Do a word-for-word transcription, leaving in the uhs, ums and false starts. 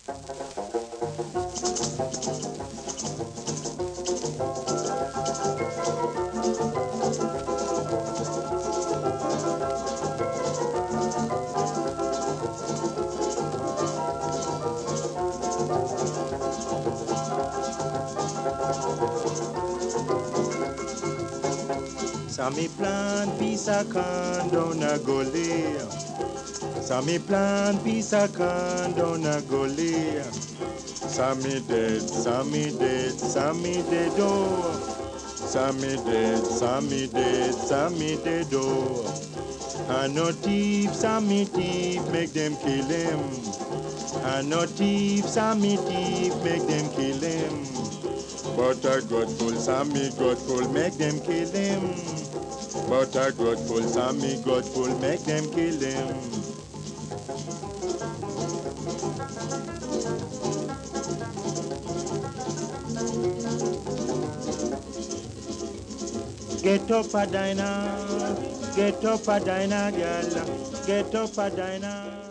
Sammy plant piece of corn down a gully. Sammy plant piece of corn down a gully. Sammy dead, Sammy dead, Sammy dead oh. Sammy dead, Sammy dead, Sammy dead oh. And no thief, Sammy thief, make them kill him. And no thief, Sammy thief, make them kill him. But a godful Sammy godful, make them kill him. But a godful Sammy godful, make them kill him. Get up a diner, get up a diner, girl, get up a diner.